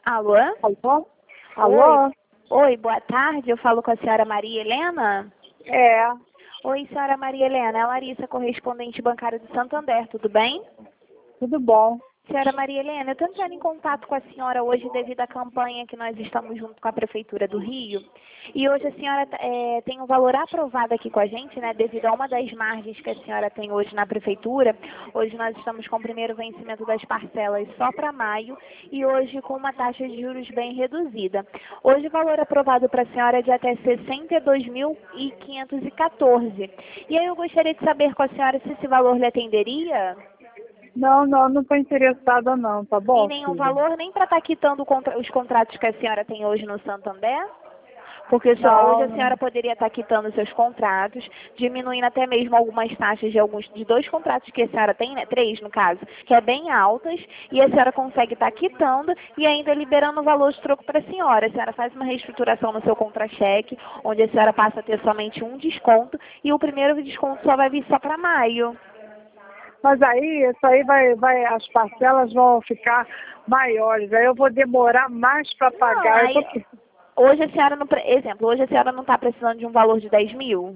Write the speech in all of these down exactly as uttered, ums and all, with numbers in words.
Alô? Alô? Alô? Oi. Oi, boa tarde. Eu falo com a senhora Maria Helena? É, Oi, senhora Maria Helena. É a Larissa, correspondente bancária do Santander. Tudo bem? tudo bom. Senhora Maria Helena, eu estou entrando em contato com a senhora hoje devido à campanha que nós estamos junto com a Prefeitura do Rio. E hoje a senhora é, tem um valor aprovado aqui com a gente, né, devido a uma das margens que a senhora tem hoje na Prefeitura. Hoje nós estamos com o primeiro vencimento das parcelas só para maio e hoje com uma taxa de juros bem reduzida. Hoje o valor aprovado para a senhora é de até sessenta e dois mil quinhentos e quatorze. E aí eu gostaria de saber com a senhora se esse valor lhe atenderia? Não, não, não estou interessada não, tá E bom, nenhum filha? valor nem para estar quitando contra- os contratos que a senhora tem hoje no Santander? Porque só hoje Não, a senhora não. poderia estar quitando seus contratos, diminuindo até mesmo algumas taxas de alguns de dois contratos que a senhora tem, né? Três no caso, que é bem altas, e a senhora consegue estar quitando e ainda liberando o valor de troco para a senhora. A senhora faz uma reestruturação no seu contra-cheque, onde a senhora passa a ter somente um desconto, e o primeiro desconto só vai vir só para maio. Mas aí, isso aí vai, vai, as parcelas vão ficar maiores, aí eu vou demorar mais para Não, pagar. Eu aí tô... hoje a senhora não, pre- exemplo, hoje a senhora não está precisando de um valor de dez mil?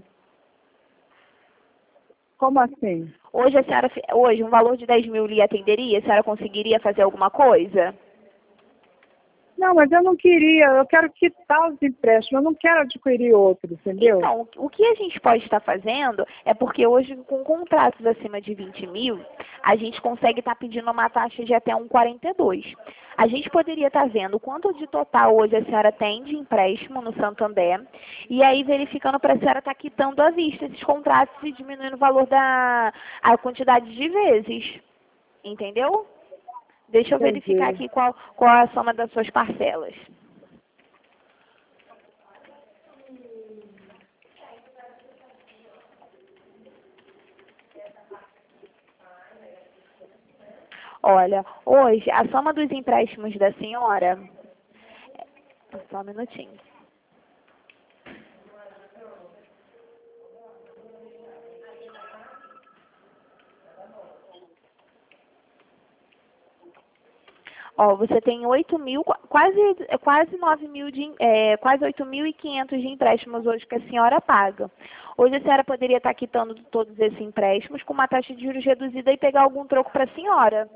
Como assim? Hoje a senhora, fi- hoje um valor de dez mil lhe atenderia? A senhora conseguiria fazer alguma coisa? Não, mas eu não queria, eu quero quitar os empréstimos, eu não quero adquirir outros, entendeu? Então, o que a gente pode estar fazendo é porque hoje, com contratos acima de vinte mil, a gente consegue estar pedindo uma taxa de até um vírgula quarenta e dois. A gente poderia estar vendo quanto de total hoje a senhora tem de empréstimo no Santander e aí verificando para a senhora estar quitando à vista esses contratos e diminuindo o valor da a quantidade de vezes. Entendeu? Deixa eu verificar Entendi. aqui qual, qual é a soma das suas parcelas. Olha, hoje a soma dos empréstimos da senhora. Só um minutinho. Ó, você tem oito mil, qua- quase, quase nove mil de, é, quase oito mil e quinhentos de empréstimos hoje que a senhora paga. Hoje a senhora poderia estar quitando todos esses empréstimos com uma taxa de juros reduzida e pegar algum troco para a senhora.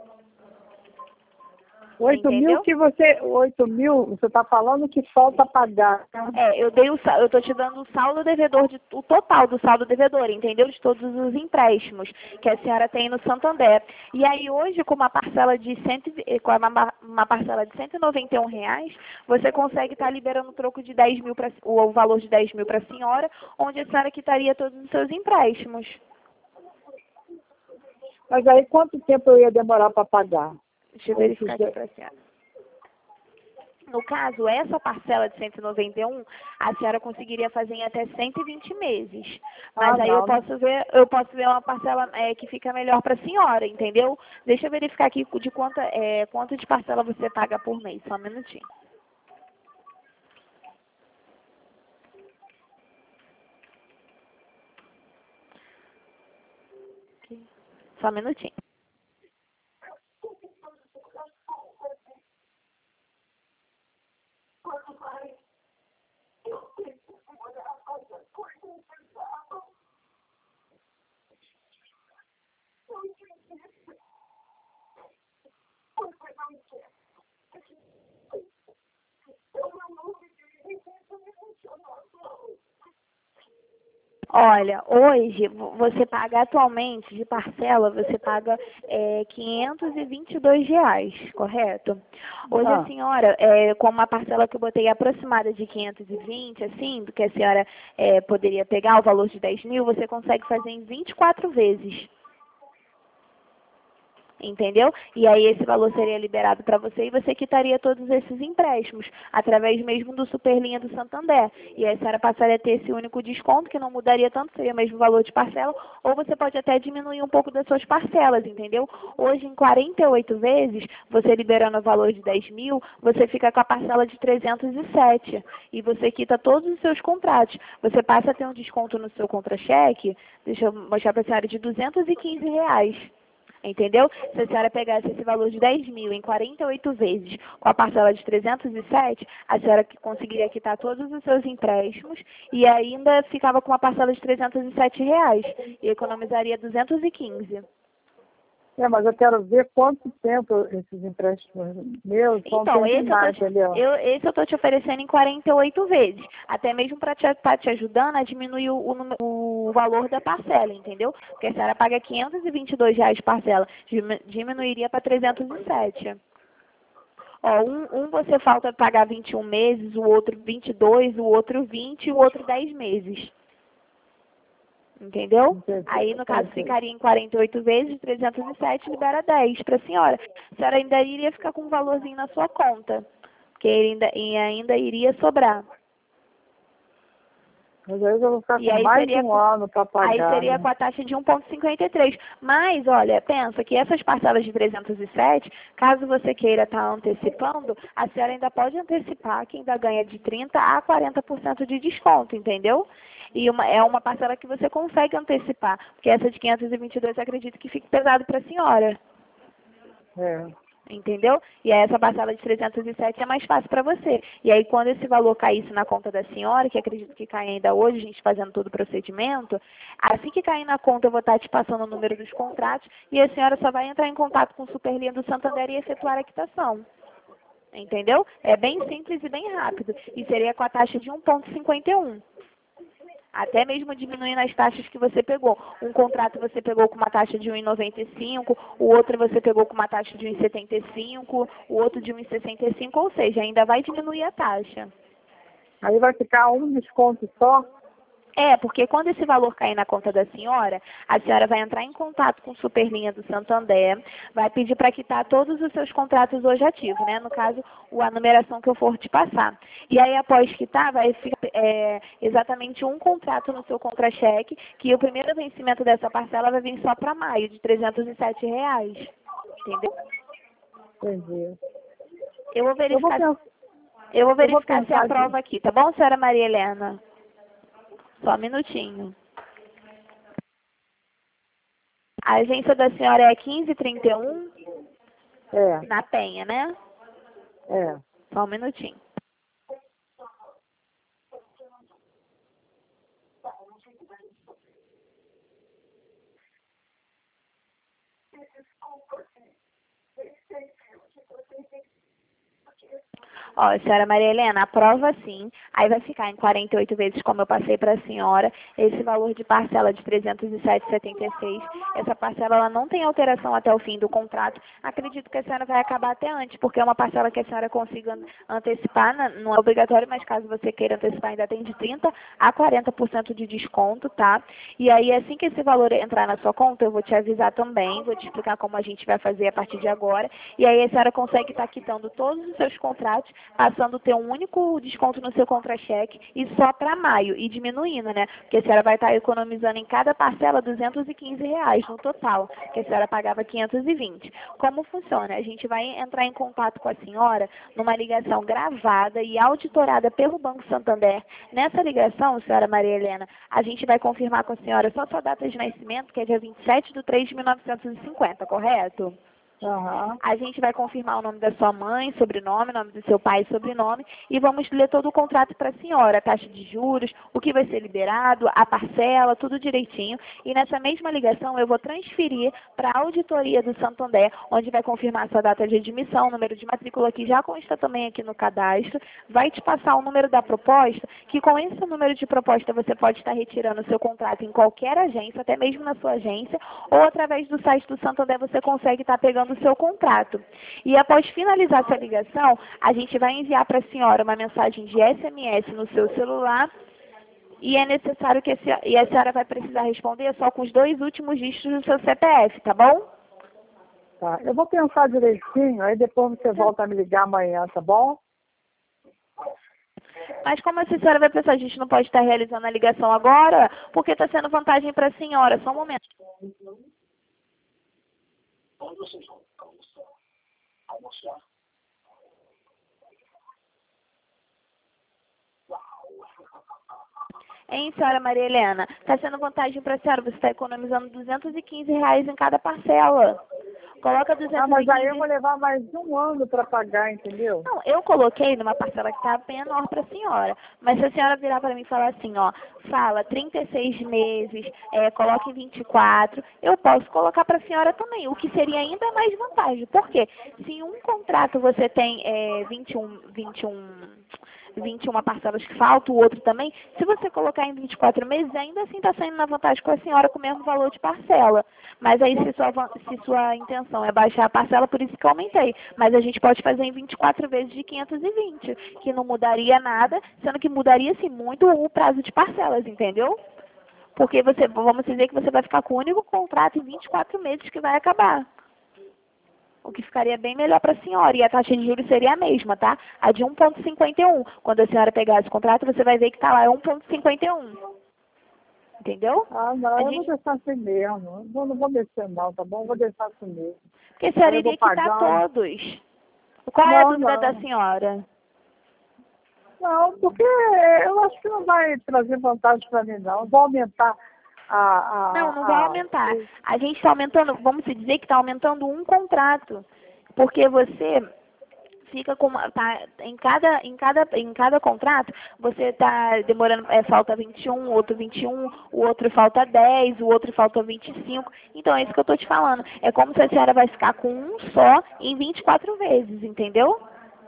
Oito mil Entendeu? que você, oito mil, você está falando que falta pagar, né? É, eu dei o, sa- eu estou te dando o saldo devedor, de, o total do saldo devedor, entendeu? De todos os empréstimos que a senhora tem no Santander. E aí hoje, com uma parcela de, cento, e vi- eh, com uma, uma parcela de cento e noventa e um reais, você consegue estar liberando o troco de dez mil, pra, o, o valor de dez mil para a senhora, onde a senhora quitaria todos os seus empréstimos. Mas aí quanto tempo eu ia demorar para pagar? Deixa eu Esses verificar aqui de- para a senhora. No caso, essa parcela de cento e noventa e um, a senhora conseguiria fazer em até cento e vinte meses. Ah, Mas aí eu não, não. posso ver, eu posso ver uma parcela é, que fica melhor para a senhora, entendeu? Deixa eu verificar aqui de quanto, é, quanto de parcela você paga por mês. Só um minutinho. Só um minutinho. Olha, hoje vo- você paga atualmente de parcela, você paga é, quinhentos e vinte e dois reais, correto? Hoje a Ah, senhora, é, com uma parcela que eu botei aproximada de quinhentos e vinte, assim, do que a senhora é, poderia pegar, o valor de dez mil, você consegue fazer em vinte e quatro vezes. Entendeu? E aí esse valor seria liberado para você e você quitaria todos esses empréstimos, através mesmo do Superlinha do Santander. E aí a senhora passaria a ter esse único desconto, que não mudaria tanto, seria o mesmo valor de parcela, ou você pode até diminuir um pouco das suas parcelas, entendeu? Hoje, em quarenta e oito vezes, você liberando o valor de dez mil, você fica com a parcela de trezentos e sete. E você quita todos os seus contratos. Você passa a ter um desconto no seu contra-cheque, deixa eu mostrar para a senhora, de duzentos e quinze reais. Entendeu? Se a senhora pegasse esse valor de dez mil em quarenta e oito vezes com a parcela de trezentos e sete, a senhora conseguiria quitar todos os seus empréstimos e ainda ficava com uma parcela de trezentos e sete reais e economizaria duzentos e quinze. É, mas eu quero ver quanto tempo esses empréstimos meus vão Então, esse terminar, eu, tô te, entendeu? eu, esse eu estou te oferecendo em quarenta e oito vezes, até mesmo para estar te, tá te ajudando a diminuir o, o, número- o valor da parcela, entendeu? Porque a senhora paga quinhentos e vinte e dois reais parcela, dimi- diminuiria para trezentos e sete. Ó, um, um você falta pagar vinte e um meses, o outro vinte e dois, o outro vinte e o outro dez meses. Entendeu? Entendi, Aí, no caso, entendi. ficaria em quarenta e oito vezes, trezentos e sete, libera dez para a senhora. A senhora ainda iria ficar com um valorzinho na sua conta, porque ele ainda, e ainda iria sobrar. Mas aí eu vou ficar E com aí mais de seria, um com- ano para aí pagar, seria né? com a taxa de um vírgula cinquenta e três. Mas, olha, pensa que essas parcelas de trezentos e sete, caso você queira estar antecipando, a senhora ainda pode antecipar, que ainda ganha de trinta a quarenta por cento de desconto, entendeu? E uma, é uma parcela que você consegue antecipar, porque essa de quinhentos e vinte e dois eu acredito que fique pesado para a senhora. É. Entendeu? E aí essa parcela de trezentos e sete é mais fácil para você. E aí quando esse valor caísse na conta da senhora, que acredito que cai ainda hoje, a gente fazendo todo o procedimento, assim que cair na conta eu vou estar te passando o número dos contratos e a senhora só vai entrar em contato com o Superlinha do Santander e efetuar a quitação. Entendeu? É bem simples e bem rápido. E seria com a taxa de um vírgula cinquenta e um. Até mesmo diminuindo as taxas que você pegou. Um contrato você pegou com uma taxa de um vírgula noventa e cinco, o outro você pegou com uma taxa de um vírgula setenta e cinco, o outro de um vírgula sessenta e cinco, ou seja, ainda vai diminuir a taxa. Aí vai ficar um desconto só? É, porque quando esse valor cair na conta da senhora, a senhora vai entrar em contato com o Superlinha do Santander, vai pedir para quitar todos os seus contratos hoje ativos, né? No caso, o- a numeração que eu for te passar. E aí, após quitar, vai ficar é, exatamente um contrato no seu contra-cheque, que o primeiro vencimento dessa parcela vai vir só para maio, de trezentos e sete reais. Entendeu? Entendi. Eu vou Eu vou verificar, pensar, eu vou eu vou verificar se pensar aprova aqui. aqui, tá bom, senhora Maria Helena? Só um minutinho. A agência da senhora é quinze trinta e um, É, na Penha, né? é. Só um minutinho. Ó, senhora Maria Helena, aprova sim. Aí vai ficar em quarenta e oito vezes, como eu passei para a senhora, esse valor de parcela de trezentos e sete reais e setenta e seis. Essa parcela ela não tem alteração até o fim do contrato. Acredito que a senhora vai acabar até antes, porque é uma parcela que a senhora consiga antecipar, na- não é obrigatório, mas caso você queira antecipar, ainda tem de trinta a quarenta por cento de desconto, tá? E aí, assim que esse valor entrar na sua conta, eu vou te avisar também, vou te explicar como a gente vai fazer a partir de agora. E aí a senhora consegue estar quitando todos os seus contratos, passando a ter um único desconto no seu contra-cheque e só para maio, e diminuindo, né? Porque a senhora vai estar economizando em cada parcela duzentos e quinze reais no total, que a senhora pagava quinhentos e vinte. Como funciona? A gente vai entrar em contato com a senhora numa ligação gravada e auditorada pelo Banco Santander. Nessa ligação, senhora Maria Helena, a gente vai confirmar com a senhora só sua data de nascimento, que é dia vinte e sete de três de mil novecentos e cinquenta, correto? Aham. A gente vai confirmar o nome da sua mãe, sobrenome, nome do seu pai, sobrenome, e vamos ler todo o contrato para a senhora, a taxa de juros, o que vai ser liberado, a parcela, tudo direitinho. E nessa mesma ligação eu vou transferir para a auditoria do Santander, onde vai confirmar a sua data de admissão, número de matrícula, que já consta também aqui no cadastro, vai te passar o número da proposta, que com esse número de proposta você pode estar retirando o seu contrato em qualquer agência, até mesmo na sua agência, ou através do site do Santander você consegue estar pegando o seu contrato. E após finalizar essa ligação, a gente vai enviar para a senhora uma mensagem de S M S no seu celular e é necessário que a senhora, e a senhora vai precisar responder só com os dois últimos dígitos do seu C P F, tá bom? Tá. Eu vou pensar direitinho, aí depois você volta a me ligar amanhã, tá bom? Mas como assim a senhora vai pensar, a gente não pode estar realizando a ligação agora, porque está sendo vantagem para a senhora, só um momento. Hein, senhora Maria Helena? Está sendo vantagem para a senhora, você está economizando duzentos e quinze reais em cada parcela. Coloca duzentos e quinze... Ah, mas aí eu vou levar mais um ano para pagar, entendeu? Não, eu coloquei numa parcela que está menor para a senhora. Mas se a senhora virar para mim e falar assim, ó, fala trinta e seis meses, é, coloca em vinte e quatro, eu posso colocar para a senhora também, o que seria ainda mais vantagem. Por quê? Se em um contrato você tem é, vinte e um, vinte e um, vinte e uma parcelas que faltam, o outro também, se você colocar em vinte e quatro meses, ainda assim está saindo na vantagem com a senhora com o mesmo valor de parcela. Mas aí se sua, se sua intenção é baixar a parcela, por isso que eu aumentei. Mas a gente pode fazer em vinte e quatro vezes de quinhentos e vinte, que não mudaria nada, sendo que mudaria sim muito o prazo de parcelas, entendeu? Porque você, vamos dizer que você vai ficar com o único contrato em vinte e quatro meses que vai acabar. O que ficaria bem melhor para a senhora. E a taxa de juros seria a mesma, tá? A de um vírgula cinquenta e um. Quando a senhora pegar esse contrato, você vai ver que está lá, é um vírgula cinquenta e um. Entendeu? Ah, não, A eu gente... vou deixar assim mesmo. Eu não vou descer não, tá bom? Eu vou deixar assim mesmo. Porque a senhora Aí eu vou iria quitar pagar. todos. Qual é a Não, dúvida da não. senhora? Não, porque eu acho que não vai trazer vantagem para mim, não. Vai aumentar a... a, Não, não vai a... aumentar. A gente está aumentando, vamos se dizer que está aumentando um contrato. Porque você fica com uma, tá, em cada em cada em cada contrato você está demorando, é, falta vinte e um, outro vinte e um, o outro falta dez, o outro falta vinte e cinco. Então é isso que eu estou te falando. É como se a senhora vai ficar com um só em vinte e quatro vezes, entendeu?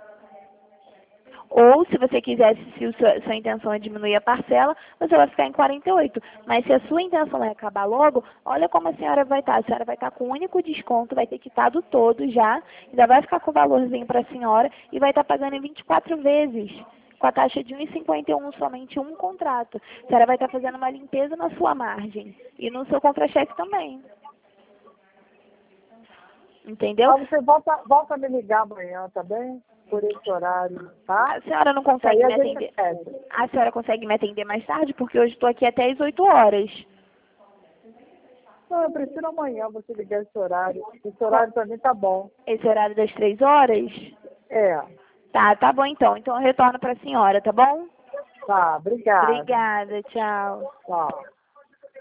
Ou, se você quisesse, se a sua, sua intenção é diminuir a parcela, você vai ficar em quarenta e oito. Mas se a sua intenção é acabar logo, olha como a senhora vai estar. A senhora vai estar com um único desconto, vai ter quitado todo já, ainda vai ficar com o valorzinho para a senhora e vai estar pagando em vinte e quatro vezes, com a taxa de um vírgula cinquenta e um, somente um contrato. A senhora vai estar fazendo uma limpeza na sua margem e no seu contra-cheque também. Entendeu? Ah, você volta, volta a me ligar amanhã, tá bem? Por esse horário, tá? A senhora não consegue Aí me a gente atender? pede. A senhora consegue me atender mais tarde? Porque hoje estou aqui até as oito horas. Não, eu prefiro amanhã você ligar esse horário. Esse horário pra mim tá bom. Esse horário das três horas? É. Tá, tá bom então. Então eu retorno para a senhora, tá bom? Tá, obrigada. Obrigada, tchau. Tchau.